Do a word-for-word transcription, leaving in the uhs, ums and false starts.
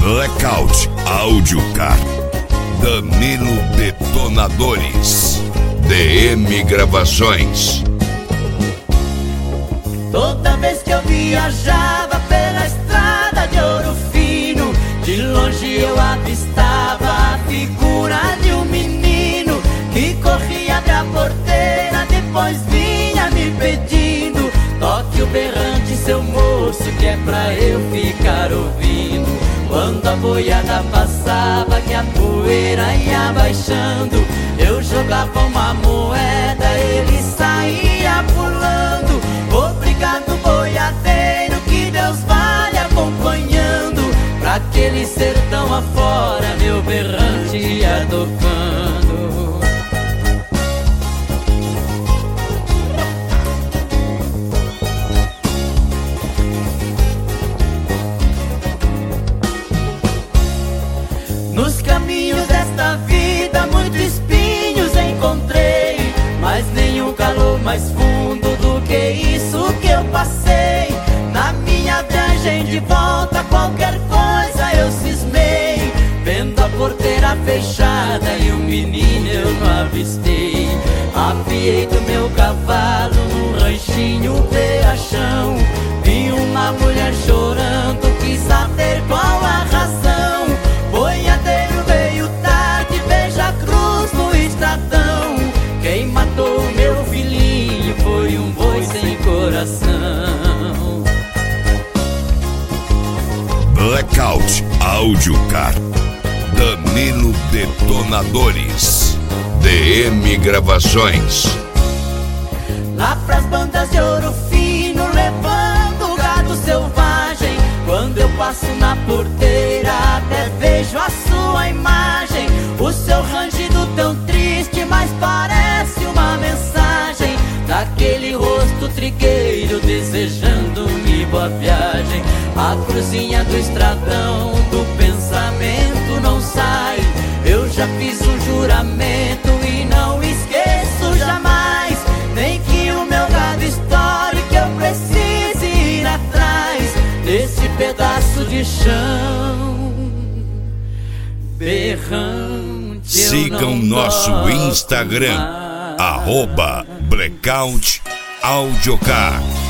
Blackout Audiocar, Danilo Detonadores, D M Gravações. Toda vez que eu viajava pela estrada de Ouro Fino, de longe eu avistava a figura de um menino que corria, abria a porteira, depois vinha me pedindo: toque o berrante, seu moço, que é pra eu ficar ouvindo. Quando a boiada passava, que a poeira ia baixando, eu jogava uma moeda, ele saía pulando. Obrigado, boiadeiro, que Deus vai acompanhando. Pra aquele sertão afora, meu berrante ia tocando. Nos caminhos desta vida muitos espinhos encontrei, mas nenhum calor mais fundo do que isso que eu passei. Na minha viagem de volta qualquer coisa eu cismei, vendo a porteira fechada e o menino eu não avistei. Apiei do meu cavalo num ranchinho beira-chão, vi uma mulher chorando, quis saber qual a razão. Boiadeiro veio tarde, veja a cruz no estradão. Quem matou meu filhinho foi um boi sem coração. Blackout Audiocar, Danilo Detonadores, D M Gravações. Lá pras bandas de Ouro Fino, levando gado selvagem, quando eu passo na porteira até vejo a sua imagem. O seu rangido tão triste, mas parece uma mensagem daquele rosto trigueiro desejando-me boa viagem. A cruzinha do estradão do pensamento não sai, eu já fiz um juramento e não esqueço jamais. Nem que o meu gado estoure, que eu precise ir atrás desse pedaço de chão. Berrante. Sigam nosso Instagram, arroba Blackout Audiocar.